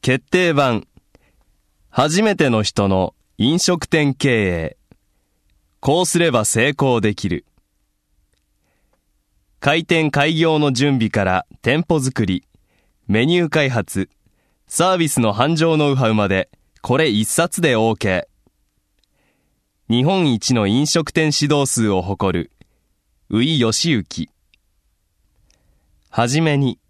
決定版。初めての人の飲食店経営。こうすれば成功できる。開店開業の準備から店舗作り、メニュー開発、サービスの繁盛ノウハウまで、これ一冊で OK。日本一の飲食店指導数を誇る、宇井義行。はじめに。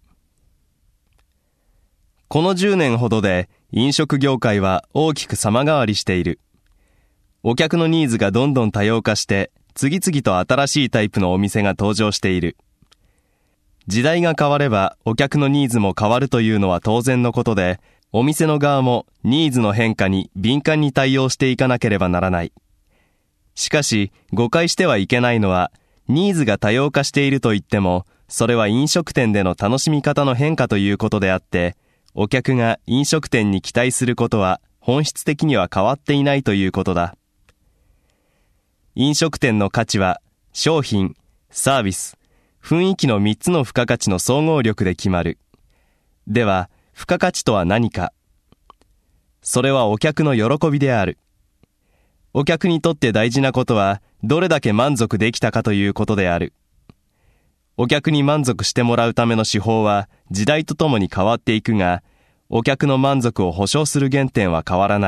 この10年ほどで飲食業界は大きく様変わりしている。お客のニーズがどんどん多様化して、次々と新しいタイプのお店が登場している。時代が変わればお客のニーズも変わるというのは当然のことで、お店の側もニーズの変化に敏感に対応していかなければならない。しかし、誤解してはいけないのは、ニーズが多様化していると言っても、それは飲食店での楽しみ方の変化ということであって、お客が飲食店に期待することは本質的には変わっていないということだ。飲食店の価値は、商品、サービス、雰囲気の3つの付加価値の総合力で決まる。では、付加価値とは何か。それはお客の喜びである。お客にとって大事なことは、どれだけ満足できたかということである。お客に満足してもらうための手法は時代とともに変わっていくが、お客の満足を保証する原点は変わらない。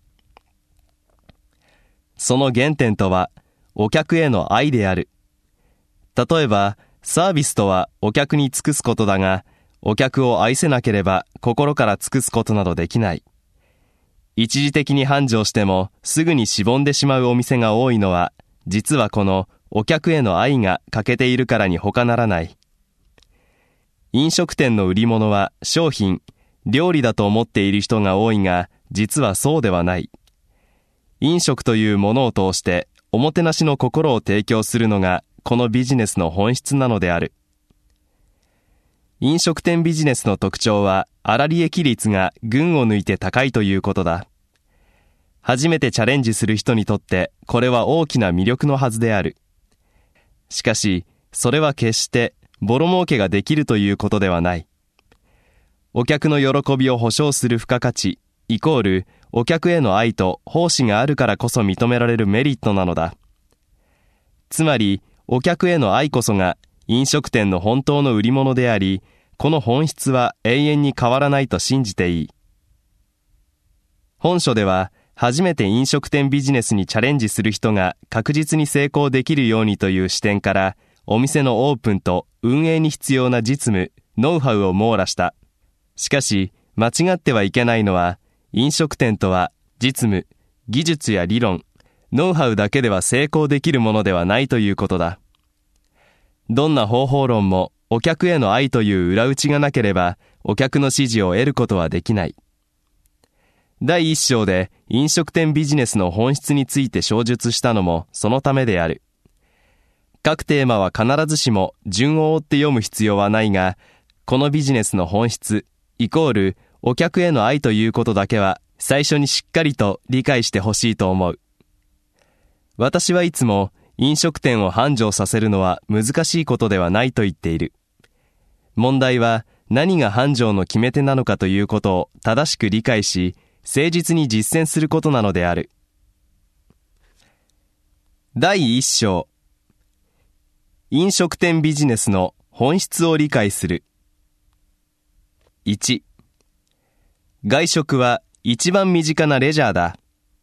その原点とは、お客への愛である。例えば、サービスとはお客に尽くすことだが、お客を愛せなければ心から尽くすことなどできない。一時的に繁盛してもすぐにしぼんでしまうお店が多いのは、実はこのお客への愛が欠けているからに他ならない。飲食店の売り物は商品、料理だと思っている人が多いが、実はそうではない。飲食というものを通しておもてなしの心を提供するのがこのビジネスの本質なのである。飲食店ビジネスの特徴は粗利益率が群を抜いて高いということだ。初めてチャレンジする人にとってこれは大きな魅力のはずである。しかし、それは決してボロ儲けができるということではない。お客の喜びを保証する付加価値イコールお客への愛と奉仕があるからこそ認められるメリットなのだ。つまり、お客への愛こそが飲食店の本当の売り物であり、この本質は永遠に変わらないと信じていい。本書では、初めて飲食店ビジネスにチャレンジする人が確実に成功できるようにという視点から、お店のオープンと運営に必要な実務、ノウハウを網羅した。しかし、間違ってはいけないのは、飲食店とは実務、技術や理論、ノウハウだけでは成功できるものではないということだ。どんな方法論もお客への愛という裏打ちがなければお客の支持を得ることはできない。第一章で飲食店ビジネスの本質について詳述したのもそのためである。各テーマは必ずしも順を追って読む必要はないが、このビジネスの本質イコールお客への愛ということだけは最初にしっかりと理解してほしいと思う。私はいつも飲食店を繁盛させるのは難しいことではないと言っている。問題は何が繁盛の決め手なのかということを正しく理解し、誠実に実践することなのである。第一章。飲食店ビジネスの本質を理解する。1、外食は一番身近なレジャーだ。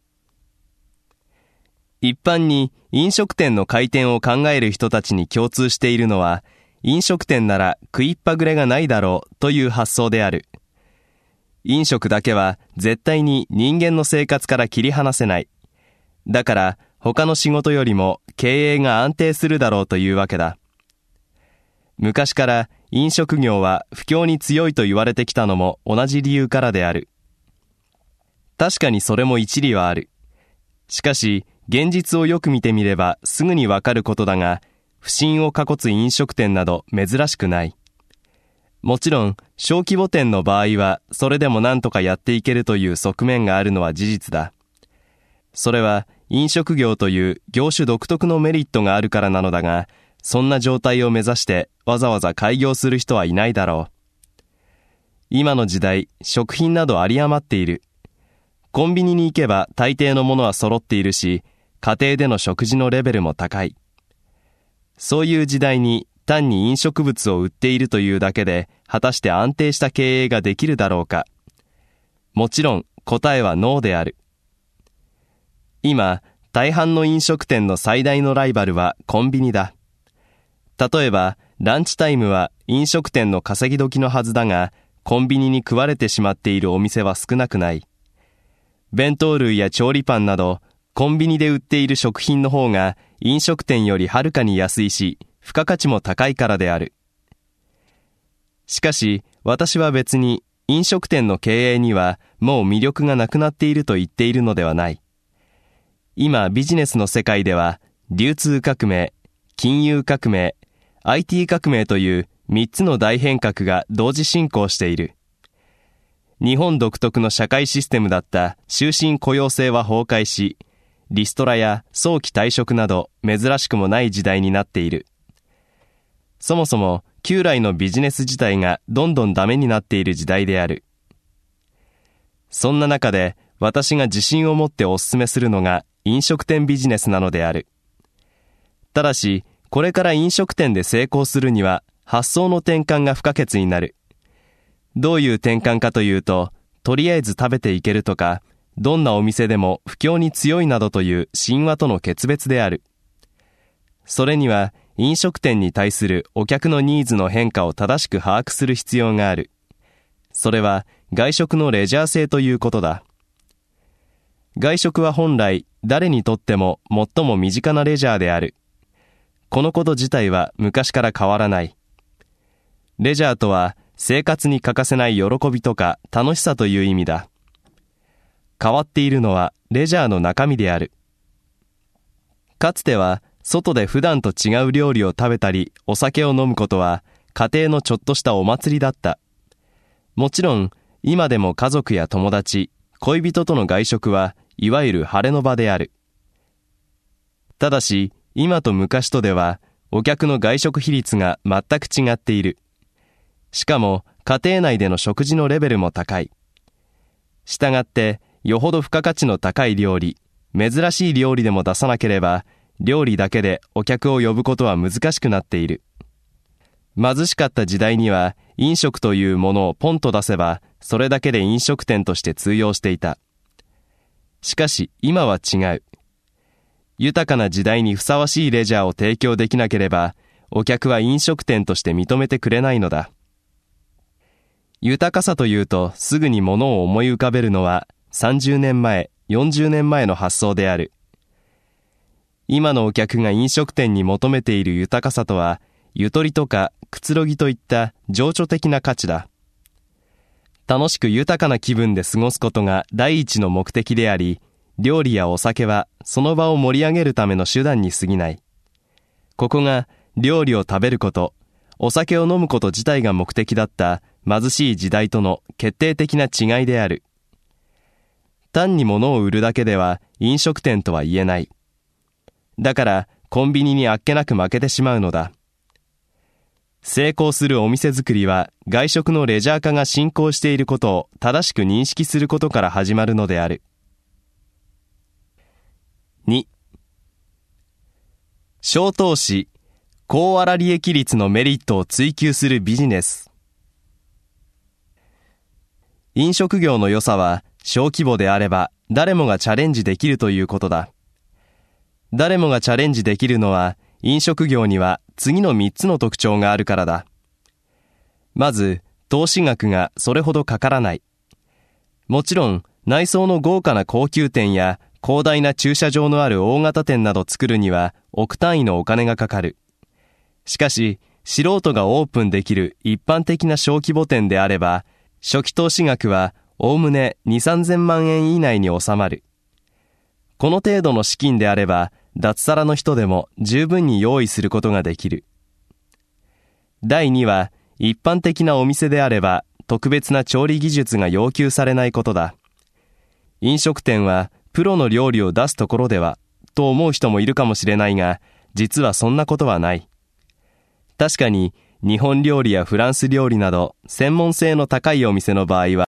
一般に飲食店の開店を考える人たちに共通しているのは、飲食店なら食いっぱぐれがないだろうという発想である。飲食だけは絶対に人間の生活から切り離せない。だから他の仕事よりも経営が安定するだろうというわけだ。昔から飲食業は不況に強いと言われてきたのも同じ理由からである。確かにそれも一理はある。しかし、現実をよく見てみればすぐにわかることだが、不振をかつ飲食店など珍しくない。もちろん、小規模店の場合はそれでも何とかやっていけるという側面があるのは事実だ。それは飲食業という業種独特のメリットがあるからなのだが、そんな状態を目指してわざわざ開業する人はいないだろう。 今の時代、食品など有り余っている。コンビニに行けば大抵のものは揃っているし、家庭での食事のレベルも高い。そういう時代に単に飲食物を売っているというだけで、果たして安定した経営ができるだろうか。もちろん答えはノーである。今、大半の飲食店の最大のライバルはコンビニだ。例えば、ランチタイムは飲食店の稼ぎ時のはずだが、コンビニに食われてしまっているお店は少なくない。弁当類や調理パンなど、コンビニで売っている食品の方が飲食店よりはるかに安いし、付加価値も高いからである。しかし、私は別に飲食店の経営にはもう魅力がなくなっていると言っているのではない。今ビジネスの世界では、流通革命、金融革命、IT 革命という3つの大変革が同時進行している。日本独特の社会システムだった終身雇用制は崩壊し、リストラや早期退職など珍しくもない時代になっている。そもそも旧来のビジネス自体がどんどんダメになっている時代である。そんな中で私が自信を持ってお勧めするのが飲食店ビジネスなのである。ただし、これから飲食店で成功するには発想の転換が不可欠になる。どういう転換かというと、とりあえず食べていけるとか、どんなお店でも不況に強いなどという神話との決別である。それには飲食店に対するお客のニーズの変化を正しく把握する必要がある。それは外食のレジャー性ということだ。外食は本来誰にとっても最も身近なレジャーである。このこと自体は昔から変わらない。レジャーとは生活に欠かせない喜びとか楽しさという意味だ。変わっているのはレジャーの中身である。かつては外で普段と違う料理を食べたりお酒を飲むことは家庭のちょっとしたお祭りだった。もちろん今でも家族や友達、恋人との外食はいわゆる晴れの場である。ただし今と昔とではお客の外食比率が全く違っている。しかも家庭内での食事のレベルも高い。したがってよほど付加価値の高い料理、珍しい料理でも出さなければ料理だけでお客を呼ぶことは難しくなっている。貧しかった時代には飲食というものをポンと出せばそれだけで飲食店として通用していた。しかし今は違う。豊かな時代にふさわしいレジャーを提供できなければお客は飲食店として認めてくれないのだ。豊かさというとすぐにものを思い浮かべるのは30年前、40年前の発想である。今のお客が飲食店に求めている豊かさとは、ゆとりとかくつろぎといった情緒的な価値だ。楽しく豊かな気分で過ごすことが第一の目的であり、料理やお酒はその場を盛り上げるための手段に過ぎない。ここが料理を食べること、お酒を飲むこと自体が目的だった貧しい時代との決定的な違いである。単に物を売るだけでは飲食店とは言えない。だからコンビニにあっけなく負けてしまうのだ。成功するお店作りは外食のレジャー化が進行していることを正しく認識することから始まるのである。2、小投資、高粗利益率のメリットを追求するビジネス。飲食業の良さは小規模であれば誰もがチャレンジできるということだ。誰もがチャレンジできるのは飲食業には次の3つの特徴があるからだ。まず、投資額がそれほどかからない。もちろん内装の豪華な高級店や広大な駐車場のある大型店など作るには億単位のお金がかかる。しかし、素人がオープンできる一般的な小規模店であれば、初期投資額はおおむね2、3000万円以内に収まる。この程度の資金であれば、脱サラの人でも十分に用意することができる。第2は、一般的なお店であれば、特別な調理技術が要求されないことだ。飲食店は、プロの料理を出すところでは、と思う人もいるかもしれないが、実はそんなことはない。確かに、 日本料理やフランス料理など専門性の高いお店の場合は、